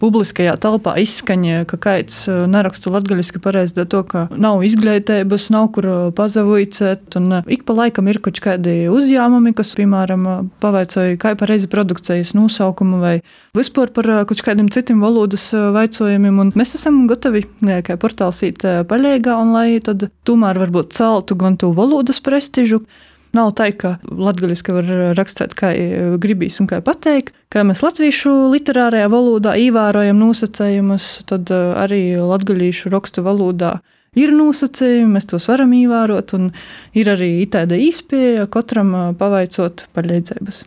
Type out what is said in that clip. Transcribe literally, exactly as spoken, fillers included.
publiskajā telpā izskaņa, ka kāds neraksta latgaliski pareizi dēļ to, ka nav izglītības, nav kur pazavojcēt, un ik pa laikam ir kaut kādi uzņēmumi, kas, piemēram, pavaicoja, kā pareizi produkcijas nosaukumu vai vispār par kaut kādiem citiem valodas vaicojumiem, un mēs esam gatavi, kā portāls īt paļēgā, un lai tad tomēr varbūt celtu gan to valodas prestižu. Nav tā, ka latgaliski var rakstīt, kā gribīs un kā pateikt. Kā mēs latviešu literārajā valodā ievērojam nosacējumus, tad arī latgalīšu rakstu valodā ir nosacījumi, mēs tos varam ievērot, un ir arī tāda īspēja katram pavaicot paļēdzības.